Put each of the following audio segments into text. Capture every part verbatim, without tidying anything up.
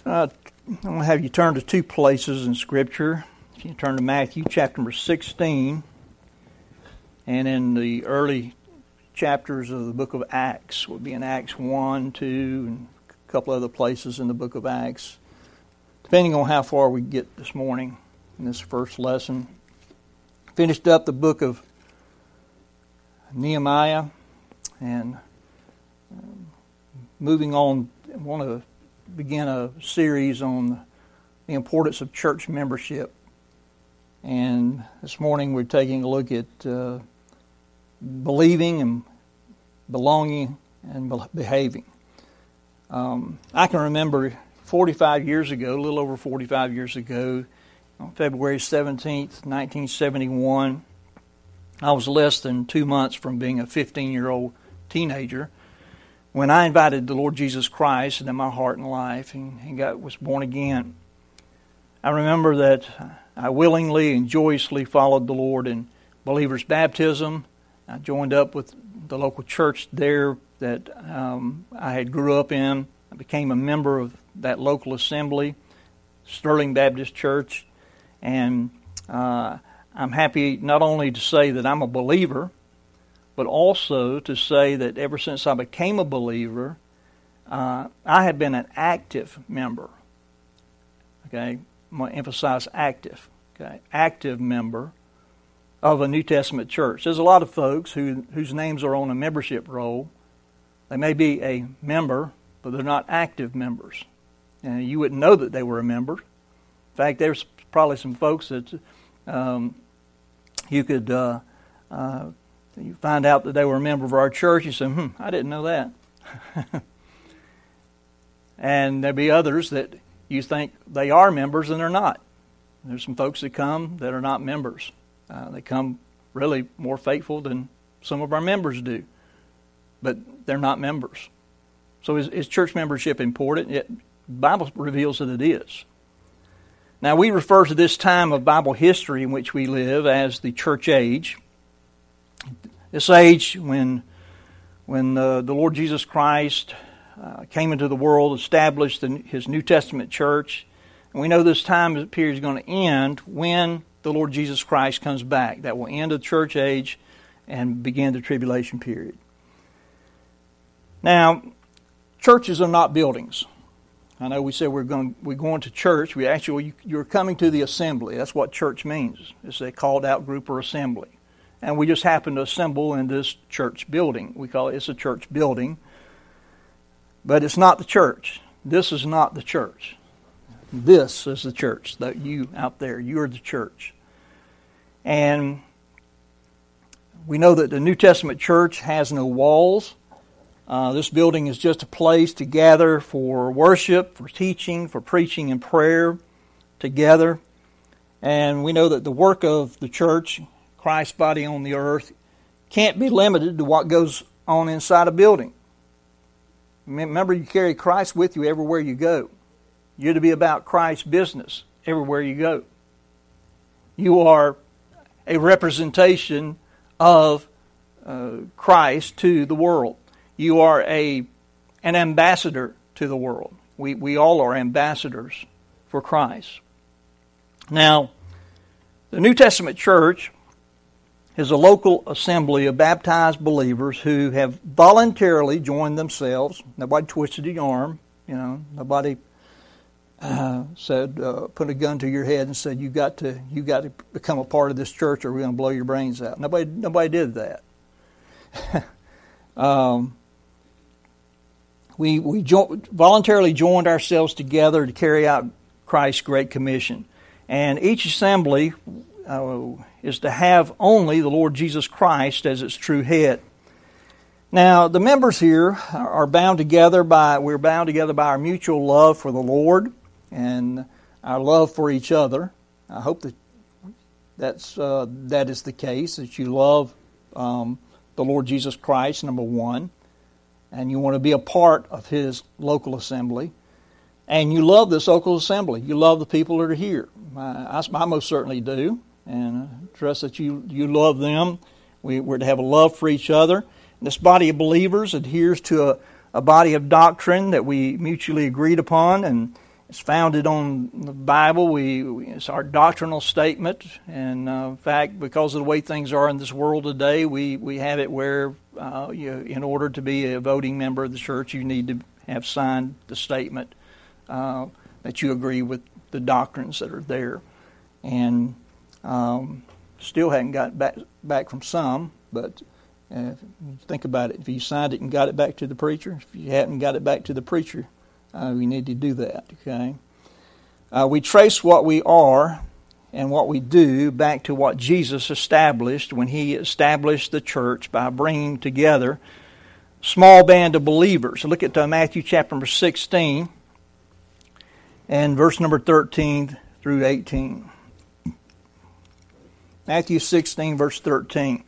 Uh, I'm going to have you turn to two places in Scripture. If you turn to Matthew chapter number sixteen, and in the early chapters of the book of Acts, will be in Acts one, two, and a couple other places in the book of Acts, depending on how far we get this morning in this first lesson. Finished up the book of Nehemiah, and um, moving on, I want to begin a series on the importance of church membership. And this morning we're taking a look at uh, believing and belonging and behaving. Um, I can remember forty-five years ago, a little over forty-five years ago, on February seventeenth, nineteen seventy-one, I was less than two months from being a fifteen-year-old teenager when I invited the Lord Jesus Christ into my heart and life, and, and got was born again. I remember that I willingly and joyously followed the Lord in believer's baptism. I joined up with the local church there that um, I had grew up in. I became a member of that local assembly, Sterling Baptist Church, and uh, I'm happy not only to say that I'm a believer, but also to say that ever since I became a believer, uh, I have been an active member. Okay, I'm going to emphasize active. Okay, active member of a New Testament church. There's a lot of folks who whose names are on a membership roll. They may be a member, but they're not active members, and you wouldn't know that they were a member. In fact, there's probably some folks that um, you could. Uh, uh, You find out that they were a member of our church, you say, hmm, I didn't know that. And there'll be others that you think they are members and they're not. There's some folks that come that are not members. Uh, they come really more faithful than some of our members do. But they're not members. So is, is church membership important? It, the Bible reveals that it is. Now, we refer to this time of Bible history in which we live as the church age. This age when when uh, the Lord Jesus Christ uh, came into the world, established the, His New Testament church. And we know this time period is going to end when the Lord Jesus Christ comes back. That will end the church age and begin the tribulation period. Now, churches are not buildings. I know we said we're going we're going to church. We actually you're coming to the assembly. That's what church means. It's a called out group or assembly. And we just happen to assemble in this church building. We call it, it's a church building. But it's not the church. This is not the church. This is the church. That you out there, you're the church. And we know that the New Testament church has no walls. Uh, this building is just a place to gather for worship, for teaching, for preaching and prayer together. And we know that the work of the church, Christ's body on the earth, can't be limited to what goes on inside a building. Remember, you carry Christ with you everywhere you go. You're to be about Christ's business everywhere you go. You are a representation of uh, Christ to the world. You are a an ambassador to the world. We we all are ambassadors for Christ. Now, the New Testament church is a local assembly of baptized believers who have voluntarily joined themselves. Nobody twisted your arm, you know. Nobody uh, said, uh, put a gun to your head and said, "You got to, you got to become a part of this church, or we're going to blow your brains out." Nobody, nobody did that. um, we we jo- voluntarily joined ourselves together to carry out Christ's Great Commission, and each assembly Uh, is to have only the Lord Jesus Christ as its true head. Now, the members here are bound together by, we're bound together by our mutual love for the Lord and our love for each other. I hope that that's, uh, that is the case, that you love um, the Lord Jesus Christ, number one, and you want to be a part of His local assembly. And you love this local assembly. You love the people that are here. I, I most certainly do. And I trust that you, you love them. We, we're to have a love for each other. This body of believers adheres to a, a body of doctrine that we mutually agreed upon, and It's founded on the Bible. We, we it's our doctrinal statement, and uh, in fact, because of the way things are in this world today, we, we have it where uh, you, in order to be a voting member of the church, you need to have signed the statement uh, that you agree with the doctrines that are there. And um, still haven't got back back from some, but uh, think about it. If you signed it and got it back to the preacher, if you hadn't got it back to the preacher, Uh, we need to do that, okay? Uh, we trace what we are and what we do back to what Jesus established when He established the church by bringing together a small band of believers. So look at uh, Matthew chapter number sixteen and verse number thirteen through eighteen. Matthew sixteen, verse thirteen.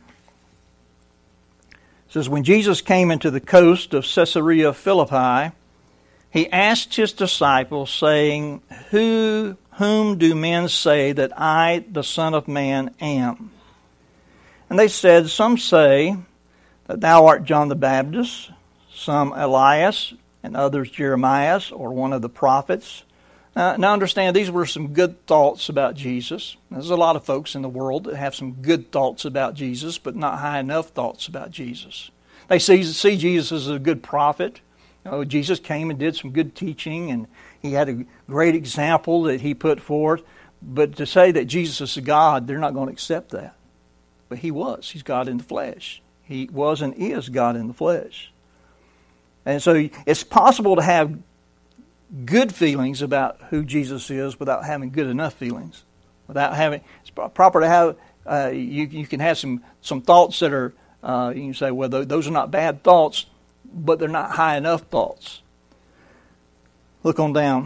It says, "When Jesus came into the coast of Caesarea Philippi, He asked His disciples, saying, Who, whom do men say that I, the Son of Man, am? And they said, Some say that thou art John the Baptist, some Elias, and others Jeremiah, or one of the prophets." Now, now understand, these were some good thoughts about Jesus. There's a lot of folks in the world that have some good thoughts about Jesus, but not high enough thoughts about Jesus. They see, see Jesus as a good prophet. Oh, Jesus came and did some good teaching, and He had a great example that He put forth. But to say that Jesus is God, they're not going to accept that. But He was. He's God in the flesh. He was and is God in the flesh. And so it's possible to have good feelings about who Jesus is without having good enough feelings. Without having, it's proper to have, uh, you, you can have some, some thoughts that are, uh, you can say, well, those are not bad thoughts, but they're not high enough thoughts. Look on down.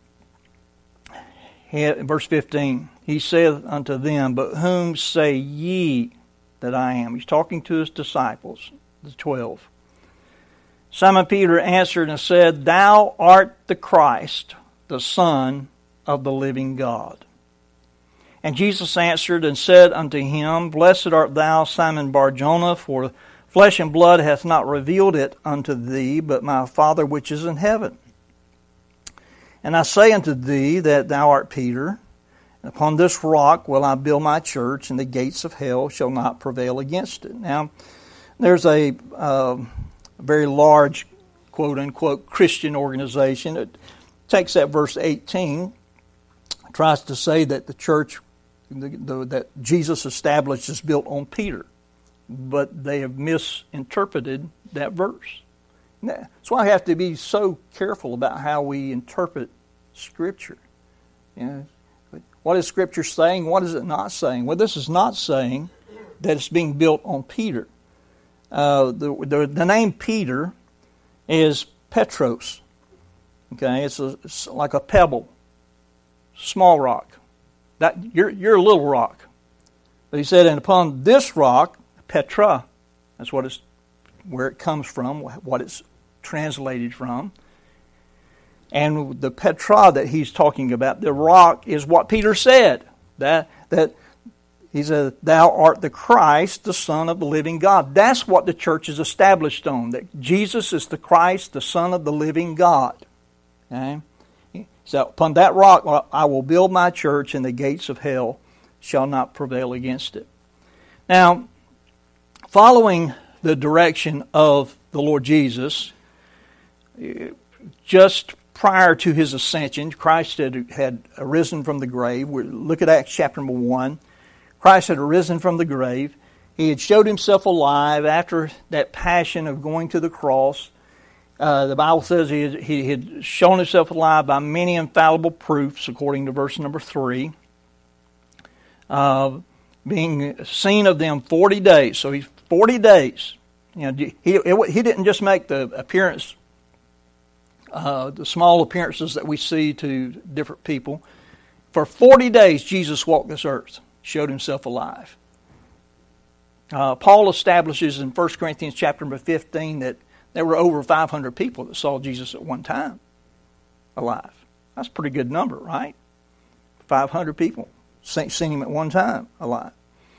Verse fifteen. He saith unto them, But whom say ye that I am? He's talking to His disciples, the twelve. Simon Peter answered and said, Thou art the Christ, the Son of the living God. And Jesus answered and said unto him, Blessed art thou, Simon Bar-Jonah, for flesh and blood hath not revealed it unto thee, but my Father which is in heaven. And I say unto thee that thou art Peter, and upon this rock will I build my church, and the gates of hell shall not prevail against it. Now, there's a uh, very large, quote-unquote, Christian organization that takes that verse eighteen, tries to say that the church the, the, that Jesus established is built on Peter. But they have misinterpreted that verse. That's why I have to be so careful about how we interpret Scripture. You know, what is Scripture saying? What is it not saying? Well, this is not saying that it's being built on Peter. Uh, the, the the name Peter is Petros. Okay, it's, a, it's like a pebble, small rock. That you're you're a little rock. But he said, and upon this rock, Petra, that's what it's where it comes from, what it's translated from. And the Petra that he's talking about, the rock, is what Peter said. That that he said, Thou art the Christ, the Son of the living God. That's what the church is established on, that Jesus is the Christ, the Son of the living God. Okay? So upon that rock I will build my church, and the gates of hell shall not prevail against it. Now, following the direction of the Lord Jesus, just prior to His ascension, Christ had, had arisen from the grave. We look at Acts chapter number one. Christ had arisen from the grave. He had showed Himself alive after that passion of going to the cross. Uh, the Bible says he had, he had shown Himself alive by many infallible proofs, according to verse number three. Uh, being seen of them forty days. So He's forty days. You know, he he didn't just make the appearance, uh, the small appearances that we see to different people. For forty days, Jesus walked this earth, showed Himself alive. Uh, Paul establishes in First Corinthians chapter number fifteen that there were over five hundred people that saw Jesus at one time alive. That's a pretty good number, right? five hundred people seen Him at one time alive.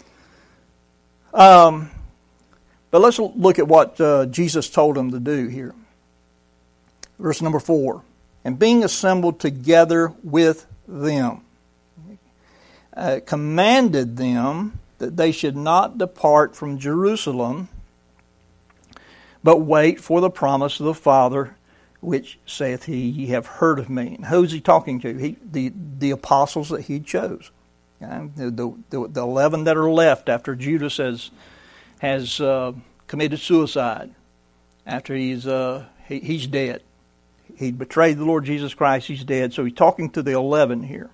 Um, but let's look at what uh, Jesus told them to do here. Verse number four. and being assembled together with them, uh, commanded them that they should not depart from Jerusalem, but wait for the promise of the Father, which saith he, ye have heard of me. And who's he talking to? He, the, the apostles that he chose. Okay? The, the, the eleven that are left after Judas has, has uh, committed suicide, after he's, uh, he, he's dead. He betrayed the Lord Jesus Christ, he's dead. So he's talking to the eleven here.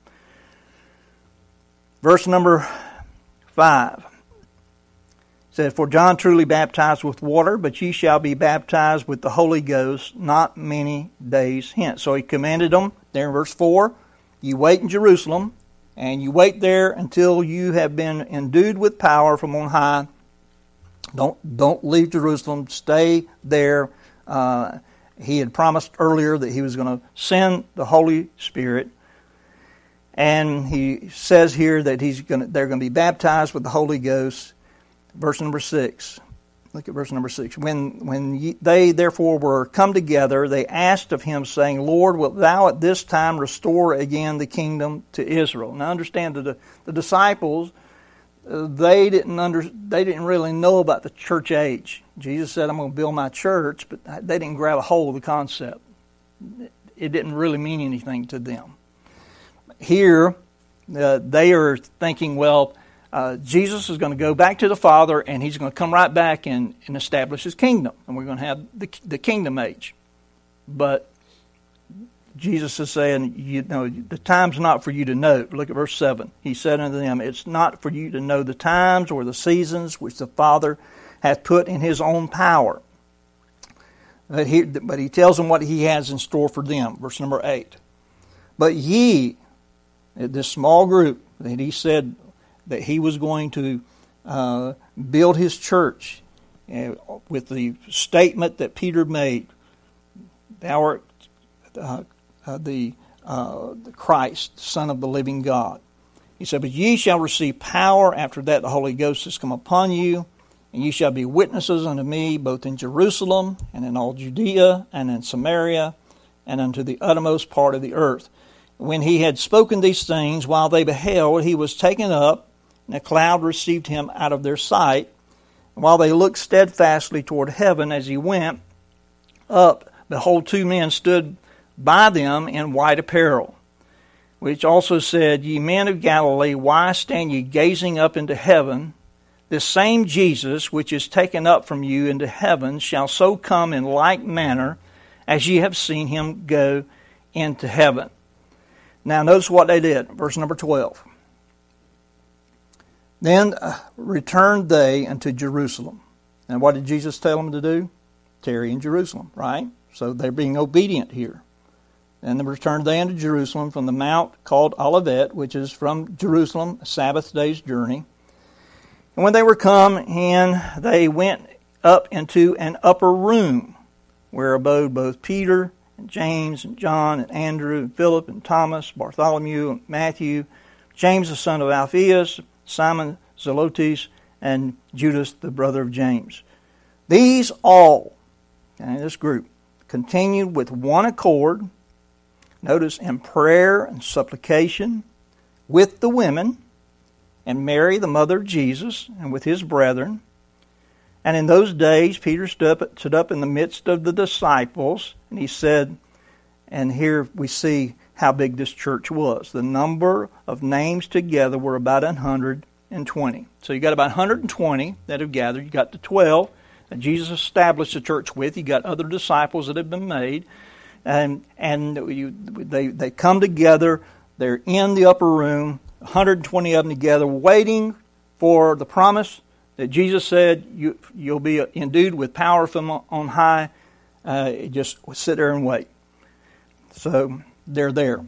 Verse number five. Said, for John truly baptized with water, but ye shall be baptized with the Holy Ghost not many days hence. So he commanded them, there in verse four, you wait in Jerusalem, and you wait there until you have been endued with power from on high. Don't, don't leave Jerusalem, stay there. Uh, he had promised earlier that he was going to send the Holy Spirit. And he says here that he's going to, they're going to be baptized with the Holy Ghost. Verse number six. Look at verse number six. When when ye, they therefore were come together, they asked of him, saying, Lord, wilt thou at this time restore again the kingdom to Israel? Now understand that the, the disciples, uh, they didn't under, they didn't really know about the church age. Jesus said, I'm going to build my church, but they didn't grab a hold of the concept. It didn't really mean anything to them. Here, uh, they are thinking, well, Uh, Jesus is going to go back to the Father, and he's going to come right back and, and establish his kingdom. And we're going to have the, the kingdom age. But Jesus is saying, you know, the time's not for you to know. Look at verse seven. He said unto them, it's not for you to know the times or the seasons which the Father hath put in his own power. But he, but he tells them what he has in store for them. Verse number eight. But ye, this small group that he said that he was going to uh, build his church uh, with the statement that Peter made, thou art uh, uh, the, uh, the Christ, Son of the living God. He said, but ye shall receive power after that the Holy Ghost has come upon you, and ye shall be witnesses unto me both in Jerusalem and in all Judea and in Samaria and unto the uttermost part of the earth. When he had spoken these things, while they beheld, he was taken up, and a cloud received him out of their sight. And while they looked steadfastly toward heaven as he went up, behold, two men stood by them in white apparel, which also said, Ye men of Galilee, why stand ye gazing up into heaven? This same Jesus, which is taken up from you into heaven, shall so come in like manner as ye have seen him go into heaven. Now notice what they did. Verse number twelve. Then uh, returned they unto Jerusalem. And what did Jesus tell them to do? Tarry in Jerusalem, right? So they're being obedient here. And then returned they unto Jerusalem from the mount called Olivet, which is from Jerusalem, a Sabbath day's journey. And when they were come in, they went up into an upper room, where abode both Peter and James and John and Andrew and Philip and Thomas, Bartholomew and Matthew, James the son of Alphaeus, Simon Zelotes, and Judas the brother of James. These all, okay, this group, continued with one accord, notice, in prayer and supplication with the women, and Mary the mother of Jesus, and with his brethren. And in those days Peter stood up, stood up in the midst of the disciples, and he said, and here we see how big this church was. The number of names together were about one hundred twenty. So you got about one hundred twenty that have gathered. You got the twelve that Jesus established the church with. You got other disciples that have been made. And and you, they, they come together. They're in the upper room, one hundred twenty of them together, waiting for the promise that Jesus said, you, you'll be endued with power from on high. Uh, just sit there and wait. So they're there.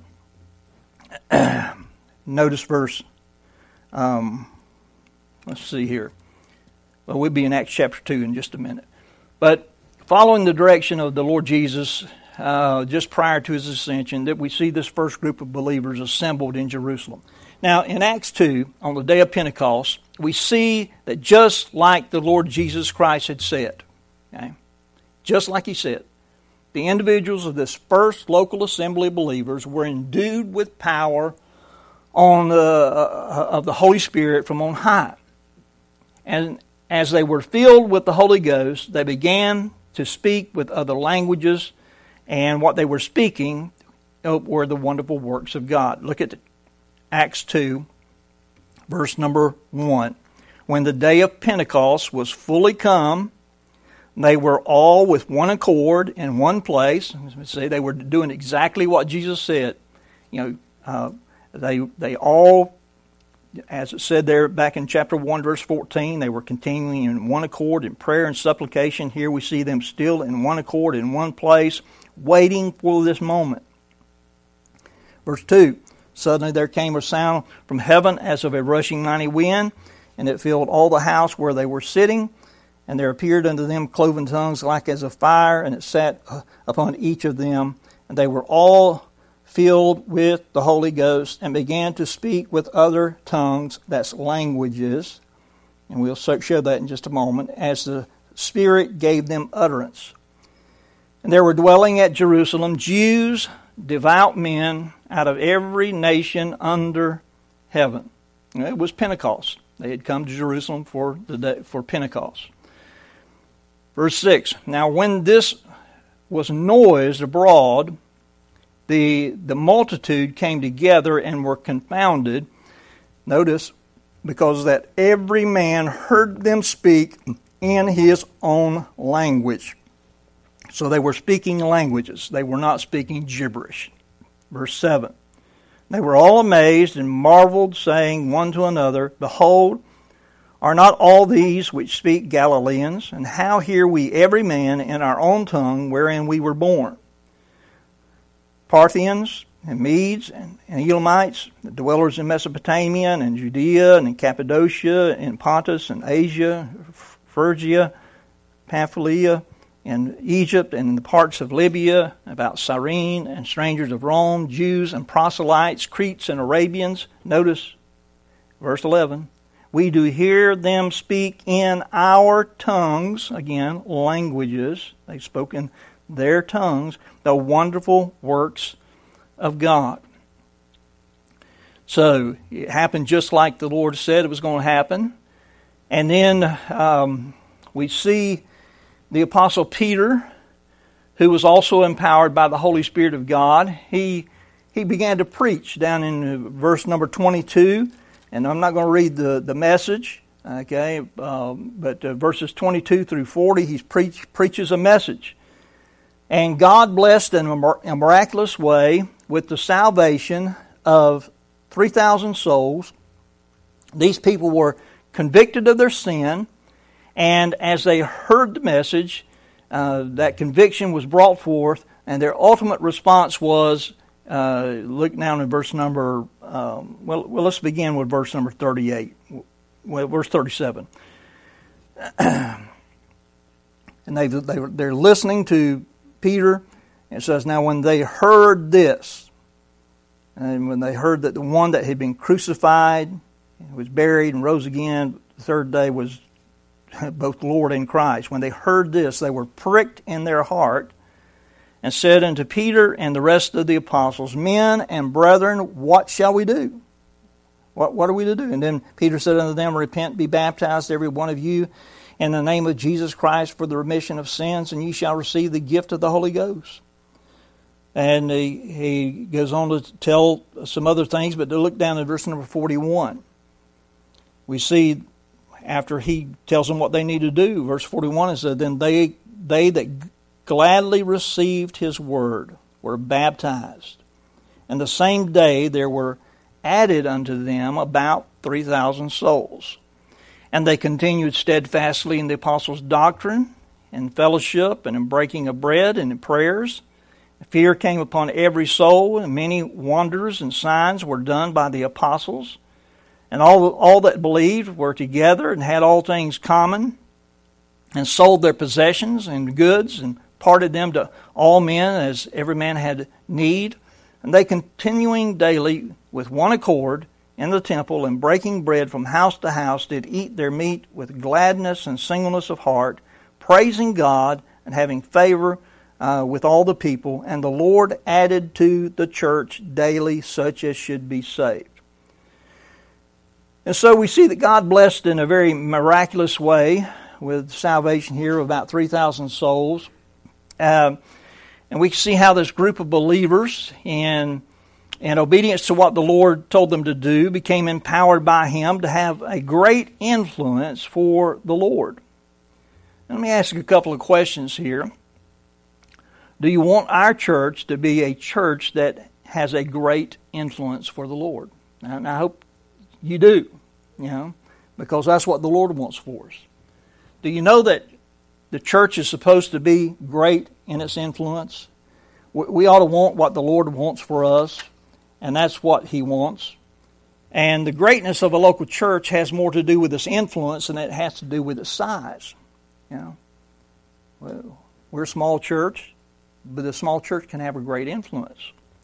Notice verse, um, let's see here. Well, we'll be in Acts chapter two in just a minute. But following the direction of the Lord Jesus, uh, just prior to his ascension, that we see this first group of believers assembled in Jerusalem. Now, in Acts two, on the day of Pentecost, we see that just like the Lord Jesus Christ had said, okay, just like he said, the individuals of this first local assembly of believers were endued with power on the, uh, of the Holy Spirit from on high. And as they were filled with the Holy Ghost, they began to speak with other languages, and what they were speaking were the wonderful works of God. Look at Acts two, verse number one. When the day of Pentecost was fully come, they were all with one accord in one place. See, they were doing exactly what Jesus said. You know, uh, they they all, as it said there back in chapter one, verse fourteen, they were continuing in one accord in prayer and supplication. Here we see them still in one accord in one place, waiting for this moment. Verse two, suddenly there came a sound from heaven as of a rushing mighty wind, and it filled all the house where they were sitting. And there appeared unto them cloven tongues like as of fire, and it sat upon each of them. And they were all filled with the Holy Ghost, and began to speak with other tongues, that's languages, and we'll show that in just a moment, as the Spirit gave them utterance. And there were dwelling at Jerusalem Jews, devout men, out of every nation under heaven. And it was Pentecost. They had come to Jerusalem for the day, for Pentecost. Verse six, now when this was noised abroad, the, the multitude came together and were confounded. Notice, because that every man heard them speak in his own language. So they were speaking languages. They were not speaking gibberish. Verse seven, they were all amazed and marveled, saying one to another, Behold, are not all these which speak Galileans? And how hear we every man in our own tongue wherein we were born? Parthians and Medes and, and Elamites, the dwellers in Mesopotamia and in Judea and in Cappadocia and Pontus and Asia, Phrygia, Pamphylia, and Egypt and in the parts of Libya, about Cyrene, and strangers of Rome, Jews and proselytes, Cretes and Arabians. Notice verse eleven. We do hear them speak in our tongues, again, languages, they spoke in their tongues, the wonderful works of God. So, it happened just like the Lord said it was going to happen. And then um, we see the Apostle Peter, who was also empowered by the Holy Spirit of God. He, he began to preach down in verse number twenty-two. And I'm not going to read the, the message, okay, um, but uh, verses twenty-two through forty, he preach, preaches a message. And God blessed in a, mir- a miraculous way with the salvation of three thousand souls. These people were convicted of their sin, and as they heard the message, uh, that conviction was brought forth, and their ultimate response was, Uh, look now in verse number, um, well, well, let's begin with verse number thirty-eight, well, verse thirty-seven. And they, they, they're listening to Peter. It says, now when they heard this, and when they heard that the one that had been crucified, was buried and rose again, the third day was both Lord and Christ. When they heard this, they were pricked in their heart, and said unto Peter and the rest of the apostles, Men and brethren, what shall we do? What, what are we to do? And then Peter said unto them, Repent, be baptized, every one of you, in the name of Jesus Christ for the remission of sins, and ye shall receive the gift of the Holy Ghost. And he, he goes on to tell some other things, but to look down at verse number forty-one. We see, after he tells them what they need to do, verse forty-one, it said, Then they, they that gladly received his word were baptized. And the same day there were added unto them about three thousand souls. And they continued steadfastly in the apostles' doctrine, in fellowship, and in breaking of bread, and in prayers. Fear came upon every soul, and many wonders and signs were done by the apostles. And all, all that believed were together and had all things common, and sold their possessions and goods, and parted them to all men as every man had need. And they continuing daily with one accord in the temple, and breaking bread from house to house, did eat their meat with gladness and singleness of heart, praising God and having favor uh, with all the people, and the Lord added to the church daily such as should be saved. And so we see that God blessed in a very miraculous way with salvation here of about three thousand souls. Uh, and we see how this group of believers, in, in obedience to what the Lord told them to do, became empowered by Him to have a great influence for the Lord. Let me ask you a couple of questions here. Do you want our church to be a church that has a great influence for the Lord? And I hope you do, you know, because that's what the Lord wants for us. Do you know that the church is supposed to be great in its influence? We ought to want what the Lord wants for us, and that's what He wants. And the greatness of a local church has more to do with its influence than it has to do with its size. You know, well, we're a small church, but a small church can have a great influence.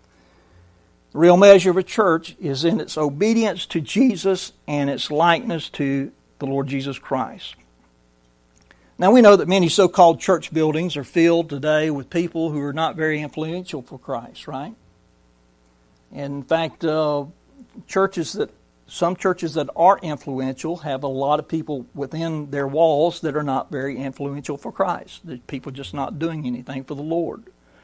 The real measure of a church is in its obedience to Jesus and its likeness to the Lord Jesus Christ. Now we know that many so-called church buildings are filled today with people who are not very influential for Christ, right? And in fact, uh, churches that some churches that are influential have a lot of people within their walls that are not very influential for Christ. The people just not doing anything for the Lord.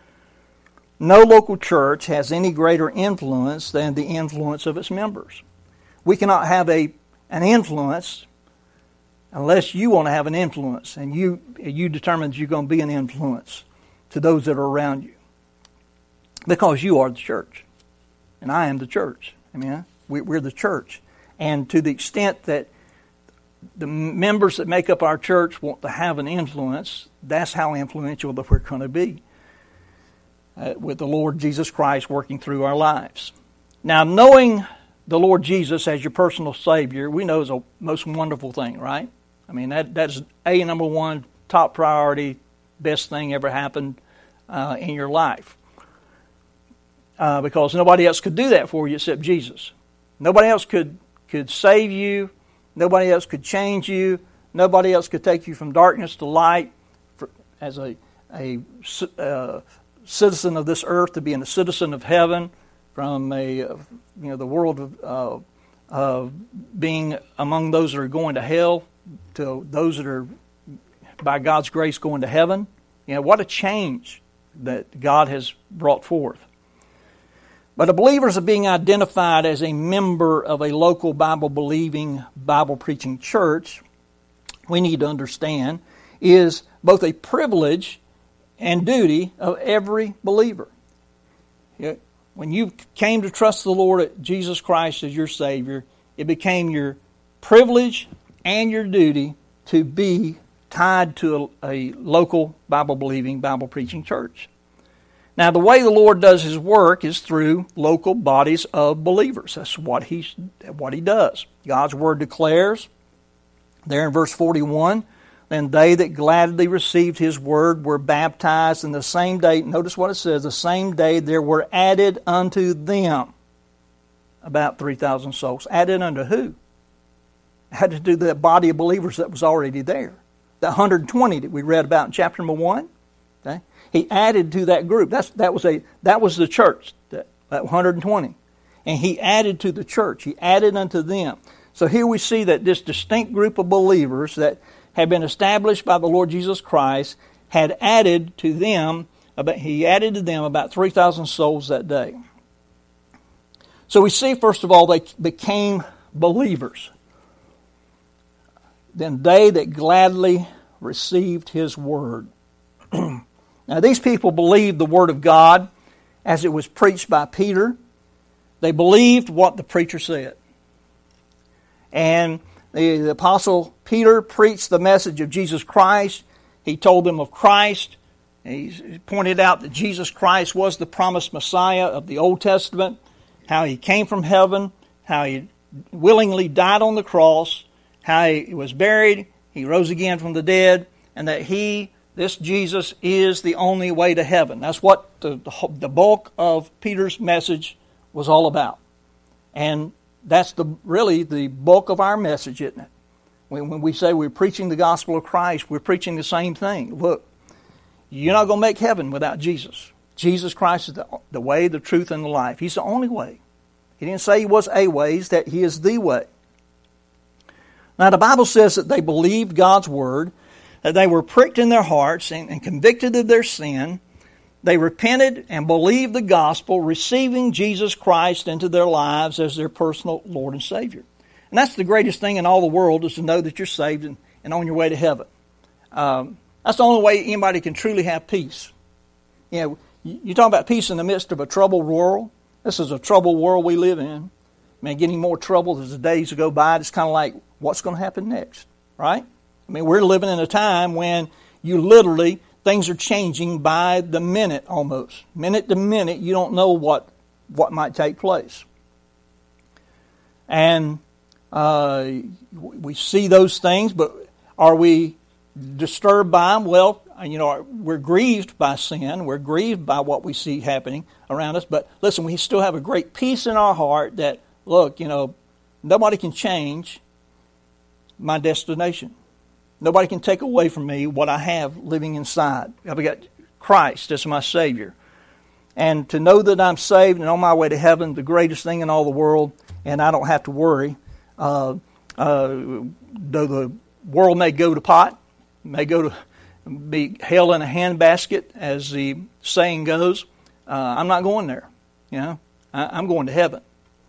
No local church has any greater influence than the influence of its members. We cannot have a an influence unless you want to have an influence, and you you determine you're going to be an influence to those that are around you. Because you are the church, and I am the church. Amen? We, we're the church. And to the extent that the members that make up our church want to have an influence, that's how influential that we're going to be uh, with the Lord Jesus Christ working through our lives. Now, knowing the Lord Jesus as your personal Savior, we know is a most wonderful thing, right? I mean, that that's a number one, top priority, best thing ever happened uh, in your life. Uh, because nobody else could do that for you except Jesus. Nobody else could, could save you. Nobody else could change you. Nobody else could take you from darkness to light for, as a, a uh, citizen of this earth to being a citizen of heaven, from a uh, you know the world of, uh, of being among those that are going to hell to those that are, by God's grace, going to heaven. You know, what a change that God has brought forth. But the believers are being identified as a member of a local Bible-believing, Bible-preaching church, we need to understand, is both a privilege and duty of every believer. When you came to trust the Lord Jesus Christ as your Savior, it became your privilege and your duty to be tied to a, a local Bible-believing, Bible-preaching church. Now, the way the Lord does His work is through local bodies of believers. That's what He what He does. God's Word declares, there in verse forty-one, then they that gladly received His Word were baptized, in the same day, notice what it says, the same day there were added unto them about three thousand souls. Added unto who? Had to do the body of believers that was already there. The one hundred twenty that we read about in chapter number one. Okay? He added to that group. That's that was a that was the church, that, that one hundred twenty. And He added to the church. He added unto them. So here we see that this distinct group of believers that had been established by the Lord Jesus Christ had added to them about He added to them about three thousand souls that day. So we see, first of all, they became believers. Then they that gladly received His Word. Now, these people believed the Word of God as it was preached by Peter. They believed what the preacher said. And the, the Apostle Peter preached the message of Jesus Christ. He told them of Christ. He pointed out that Jesus Christ was the promised Messiah of the Old Testament, how He came from heaven, how He willingly died on the cross, how He was buried, He rose again from the dead, and that He, this Jesus, is the only way to heaven. That's what the, the bulk of Peter's message was all about. And that's the really the bulk of our message, isn't it? When, when we say we're preaching the gospel of Christ, we're preaching the same thing. Look, You're not going to make heaven without Jesus. Jesus Christ is the, the way, the truth, and the life. He's the only way. He didn't say He was a way, He's that He is the way. Now the Bible says that they believed God's Word, that they were pricked in their hearts and, and convicted of their sin. They repented and believed the gospel, receiving Jesus Christ into their lives as their personal Lord and Savior. And that's the greatest thing in all the world, is to know that you're saved and, and on your way to heaven. Um, that's the only way anybody can truly have peace. You know, you talk about peace in the midst of a troubled world. This is a troubled world we live in. Man, getting more trouble as the days go by. It's kind of like, what's going to happen next, right? I mean, we're living in a time when you literally, things are changing by the minute almost. Minute to minute, you don't know what, what might take place. And uh, we see those things, but are we disturbed by them? Well, you know, we're grieved by sin. We're grieved by what we see happening around us. But listen, we still have a great peace in our heart that, look, you know, nobody can change my destination. Nobody can take away from me what I have living inside. I've got Christ as my Savior. And to know that I'm saved and on my way to heaven, the greatest thing in all the world, and I don't have to worry. Uh, uh, though the world may go to pot, may go to be hell in a handbasket, as the saying goes, uh, I'm not going there. You know, I, I'm going to heaven.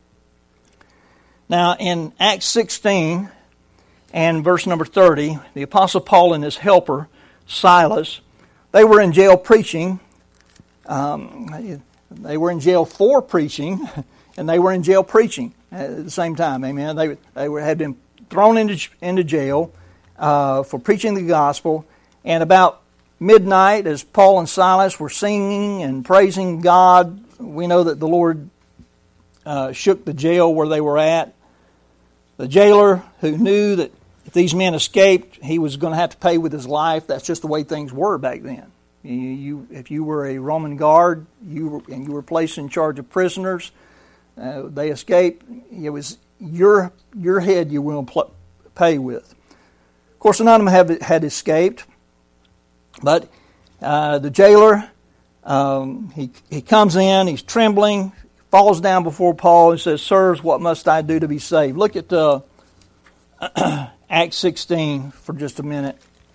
Now, in Acts sixteen and verse number thirty, the Apostle Paul and his helper, Silas, they were in jail preaching. Um, they were in jail for preaching, and they were in jail preaching at the same time. Amen. They they were, had been thrown into into jail uh, for preaching the gospel. And about midnight, as Paul and Silas were singing and praising God, we know that the Lord uh, shook the jail where they were at. The jailer, who knew that if these men escaped, he was going to have to pay with his life. That's just the way things were back then. You, you if you were a Roman guard, you were, and you were placed in charge of prisoners, uh, they escaped. It was your your head you were going to pl- pay with. Of course, none of them have, had escaped. But uh, the jailer, um, he he comes in, he's trembling, falls down before Paul and says, "Sirs, what must I do to be saved?" Look at uh, Acts sixteen for just a minute.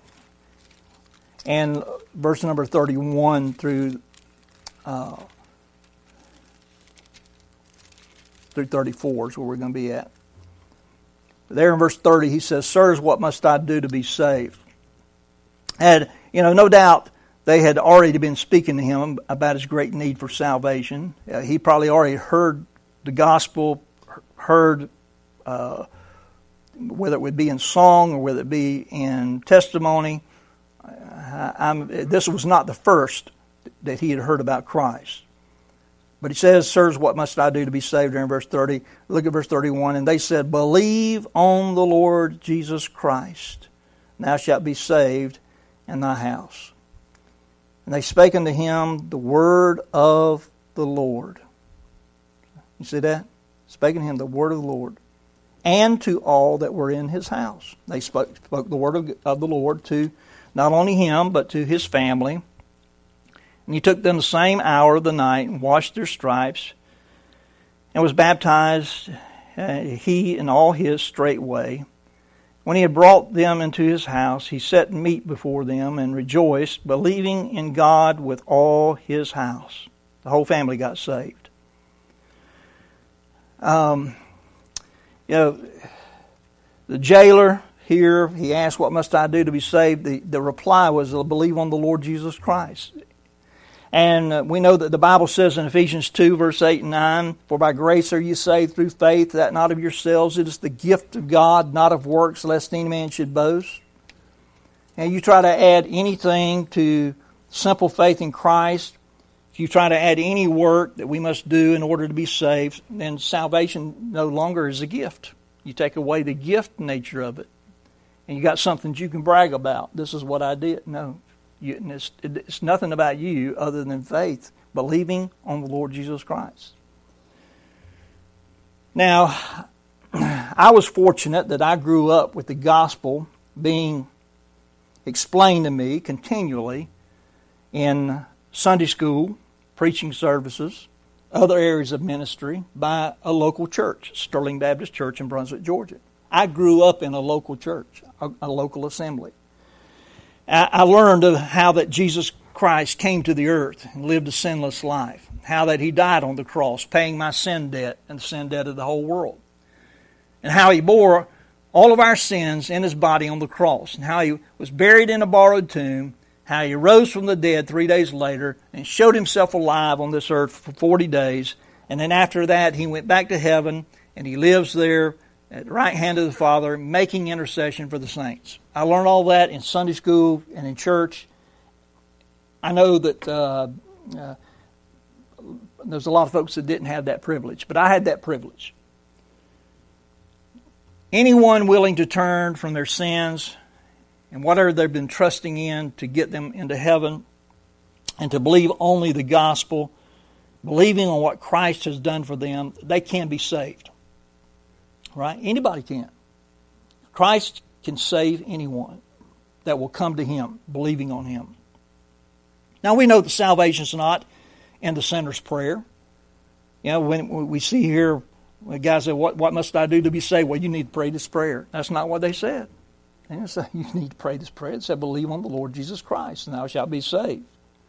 And verse number thirty-one through uh, through thirty-four is where we're going to be at. There in verse thirty, he says, "Sirs, what must I do to be saved?" And, you know, no doubt they had already been speaking to him about his great need for salvation. Uh, he probably already heard the gospel, heard uh, whether it would be in song or whether it be in testimony. Uh, I'm, this was not the first that he had heard about Christ. But he says, "Sirs, what must I do to be saved?" There in verse thirty. Look at verse thirty-one. "And they said, Believe on the Lord Jesus Christ, and thou shalt be saved in thy house. And they spake unto him the word of the Lord." You see that? Spake unto him the word of the Lord. "And to all that were in his house." They spoke, spoke the word of, of the Lord to not only him, but to his family. "And he took them the same hour of the night, and washed their stripes, and was baptized, uh, he and all his straightway. When he had brought them into his house, he set meat before them, and rejoiced, believing in God with all his house." The whole family got saved. Um, you know, the jailer here, he asked, "What must I do to be saved?" The, the reply was, "Believe on the Lord Jesus Christ." And uh, we know that the Bible says in Ephesians two, verse eight and nine, "For by grace are you saved through faith, that not of yourselves, it is the gift of God, not of works, lest any man should boast." And you try to add anything to simple faith in Christ, if you try to add any work that we must do in order to be saved, then salvation no longer is a gift. You take away the gift nature of it, and you got something that you can brag about. This is what I did. No. You, it's, it's nothing about you other than faith, believing on the Lord Jesus Christ. Now, I was fortunate that I grew up with the gospel being explained to me continually, in Sunday school, preaching services, other areas of ministry by a local church, Sterling Baptist Church in Brunswick, Georgia. I grew up in a local church, a, a local assembly. I, I learned of how that Jesus Christ came to the earth and lived a sinless life, how that He died on the cross, paying my sin debt and the sin debt of the whole world, and how He bore all of our sins in His body on the cross, and how He was buried in a borrowed tomb, how He rose from the dead three days later and showed Himself alive on this earth for forty days. And then after that, He went back to heaven, and He lives there at the right hand of the Father, making intercession for the saints. I learned all that in Sunday school and in church. I know that uh, uh, there's a lot of folks that didn't have that privilege, but I had that privilege. Anyone willing to turn from their sins and whatever they've been trusting in to get them into heaven, and to believe only the gospel, believing on what Christ has done for them, they can be saved. Right? Anybody can. Christ can save anyone that will come to Him, believing on Him. Now we know that salvation is not in the sinner's prayer. You know, when we see here, the guy said, what, what must I do to be saved? Well, you need to pray this prayer. That's not what they said. They didn't say you need to pray this prayer. It said, believe on the Lord Jesus Christ, and thou shalt be saved.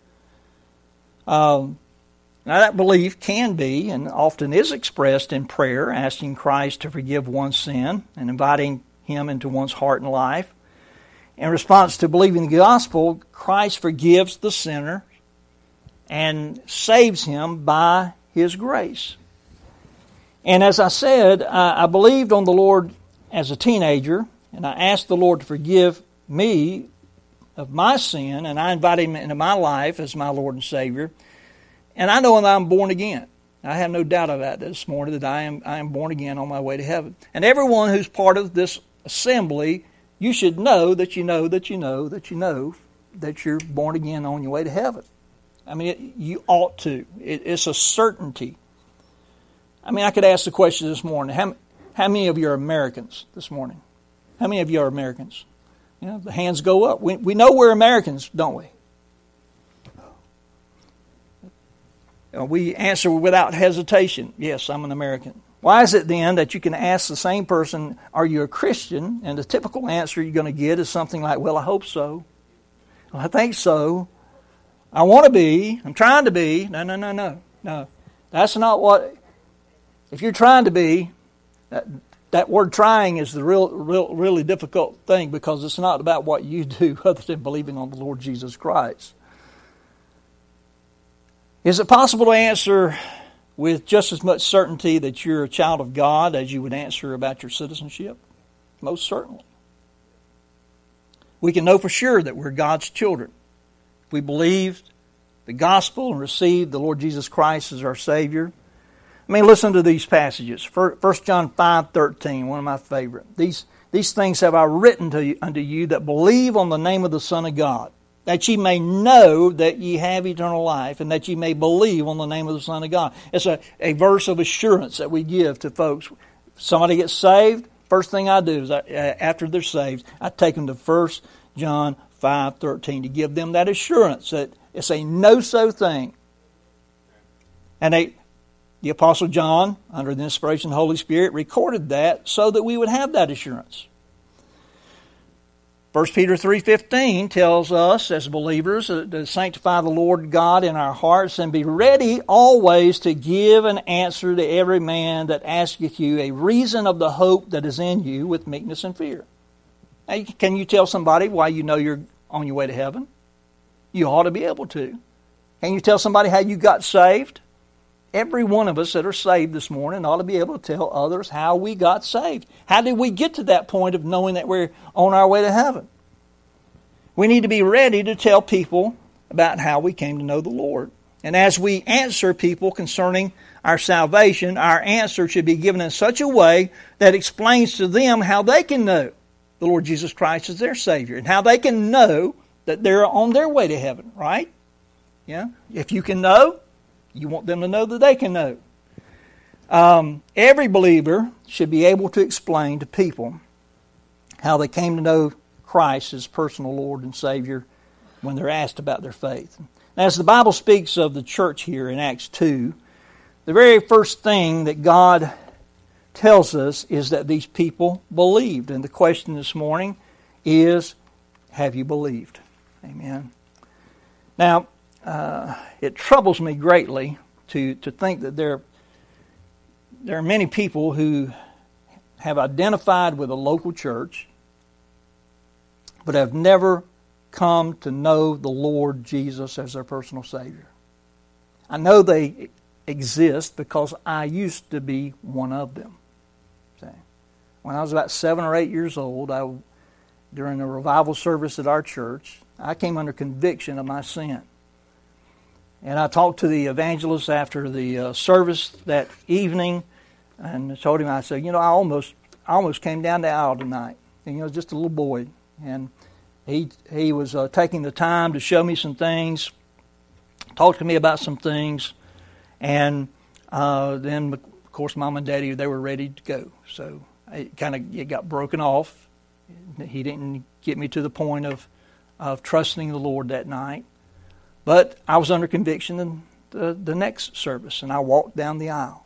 Um, now that belief can be, and often is expressed in prayer, asking Christ to forgive one's sin and inviting Him into one's heart and life. In response to believing the gospel, Christ forgives the sinner and saves him by His grace. And as I said, I, I believed on the Lord as a teenager, and I asked the Lord to forgive me of my sin, and I invited Him into my life as my Lord and Savior. And I know that I'm born again. I have no doubt of that this morning, that I am I am born again on my way to heaven. And everyone who's part of this assembly, you should know that you know that you know that you know that you're born again on your way to heaven. I mean, it, you ought to. It, it's a certainty. I mean, I could ask the question this morning, how, how many of you are Americans this morning? How many of you are Americans? You know, the hands go up. We, we know we're Americans, don't we? We answer without hesitation, yes, I'm an American. Why is it then that you can ask the same person, are you a Christian? And the typical answer you're going to get is something like, well, I hope so. Well, I think so. I want to be. I'm trying to be. No, no, no, no. No. That's not what... If you're trying to be, that, that word trying is the real, real, really difficult thing, because it's not about what you do other than believing on the Lord Jesus Christ. Is it possible to answer with just as much certainty that you're a child of God as you would answer about your citizenship? Most certainly. We can know for sure that we're God's children. If we believed the gospel and received the Lord Jesus Christ as our Savior. I mean, listen to these passages. First John five thirteen, one of my favorite. These, these things have I written to you, unto you that believe on the name of the Son of God, that ye may know that ye have eternal life, and that ye may believe on the name of the Son of God. It's a, a verse of assurance that we give to folks. If somebody gets saved, first thing I do is I, after they're saved, I take them to First John five thirteen to give them that assurance that it's a no-so thing. And they, the Apostle John, under the inspiration of the Holy Spirit, recorded that so that we would have that assurance. First Peter three fifteen tells us as believers to sanctify the Lord God in our hearts and be ready always to give an answer to every man that asketh you a reason of the hope that is in you with meekness and fear. Now, can you tell somebody why you know you're on your way to heaven? You ought to be able to. Can you tell somebody how you got saved? Every one of us that are saved this morning ought to be able to tell others how we got saved. How did we get to that point of knowing that we're on our way to heaven? We need to be ready to tell people about how we came to know the Lord. And as we answer people concerning our salvation, our answer should be given in such a way that explains to them how they can know the Lord Jesus Christ is their Savior, and how they can know that they're on their way to heaven, right? Yeah. If you can know, you want them to know that they can know. Um, every believer should be able to explain to people how they came to know Christ as personal Lord and Savior when they're asked about their faith. Now, as the Bible speaks of the church here in Acts two, the very first thing that God tells us is that these people believed. And the question this morning is, have you believed? Amen. Now, uh, it troubles me greatly to, to think that there, there are many people who have identified with a local church but have never come to know the Lord Jesus as their personal Savior. I know they exist because I used to be one of them. See? When I was about seven or eight years old, I, during a revival service at our church, I came under conviction of my sin. And I talked to the evangelist after the uh, service that evening, and I told him, I said, you know, I almost, I almost came down the aisle tonight. And, you know, just a little boy, and he he was uh, taking the time to show me some things, talk to me about some things, and uh, then of course Mom and Daddy, they were ready to go. So it kind of it got broken off. He didn't get me to the point of of trusting the Lord that night, but I was under conviction in the, the next service, and I walked down the aisle.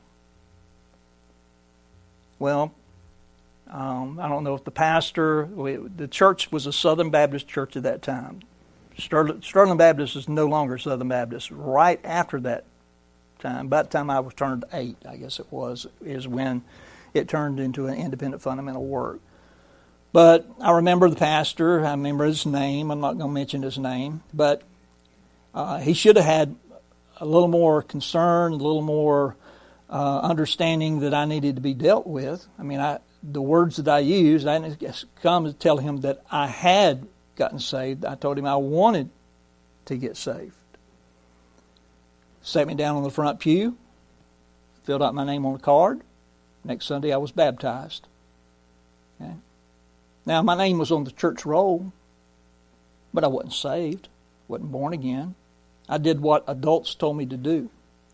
Well, Um, I don't know if the pastor, we, the church was a Southern Baptist church at that time. Sterling, Sterling Baptist is no longer Southern Baptist. Right after that time, by the time I was turned eight, I guess it was, is when it turned into an independent fundamental work. But I remember the pastor, I remember his name, I'm not going to mention his name, but uh, he should have had a little more concern, a little more uh, understanding that I needed to be dealt with. I mean, I the words that I used, I didn't come to tell him that I had gotten saved. I told him I wanted to get saved. Sat me down on the front pew, filled out my name on a card. Next Sunday I was baptized. Okay. Now my name was on the church roll, but I wasn't saved, wasn't born again. I did what adults told me to do.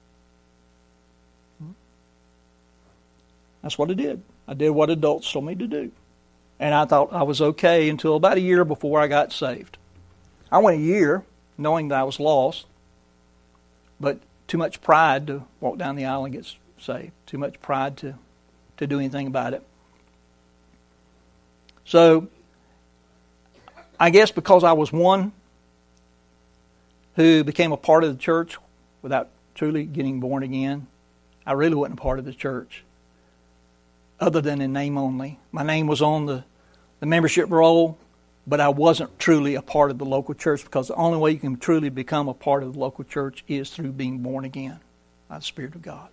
That's what I did. I did what adults told me to do. And I thought I was okay until about a year before I got saved. I went a year knowing that I was lost, but too much pride to walk down the aisle and get saved. Too much pride to, to do anything about it. So, I guess because I was one who became a part of the church without truly getting born again, I really wasn't a part of the church, other than in name only. My name was on the, the membership roll, but I wasn't truly a part of the local church, because the only way you can truly become a part of the local church is through being born again by the Spirit of God.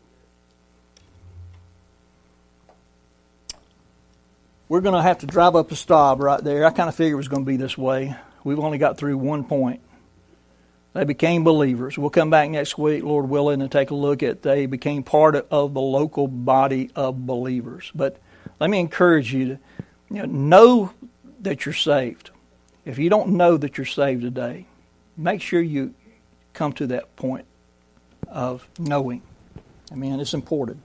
We're going to have to drive up a stop right there. I kind of figured it was going to be this way. We've only got through one point. They became believers. We'll come back next week, Lord willing, and take a look at they became part of the local body of believers. But let me encourage you to you know, know that you're saved. If you don't know that you're saved today, make sure you come to that point of knowing. I mean, it's important.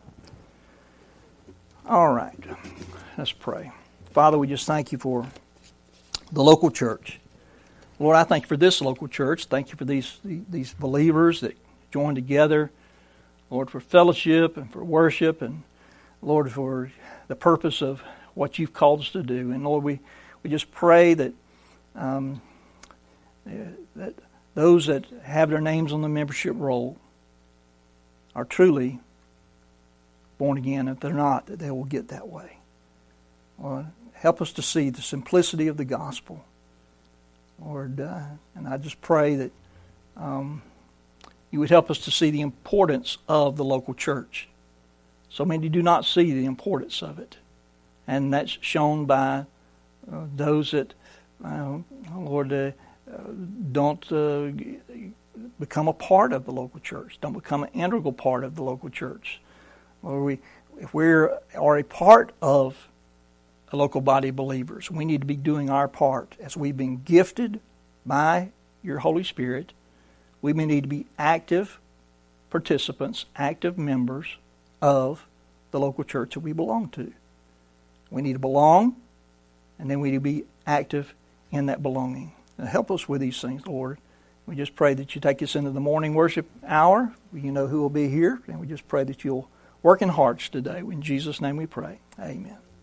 All right. Let's pray. Father, we just thank you for the local church. Lord, I thank you for this local church. Thank you for these these believers that join together. Lord, for fellowship and for worship, and Lord, for the purpose of what you've called us to do. And Lord, we, we just pray that um, that those that have their names on the membership roll are truly born again. If they're not, that they will get that way. Lord, help us to see the simplicity of the gospel. Lord, uh, and I just pray that um, you would help us to see the importance of the local church. So many do not see the importance of it. And that's shown by uh, those that, uh, Lord, uh, don't uh, become a part of the local church, don't become an integral part of the local church. Or we, if we are a part of a local body of believers, we need to be doing our part. As we've been gifted by your Holy Spirit, we may need to be active participants, active members of the local church that we belong to. We need to belong, and then we need to be active in that belonging. Now help us with these things, Lord. We just pray that you take us into the morning worship hour. You know who will be here, and we just pray that you'll work in hearts today. In Jesus' name we pray. Amen.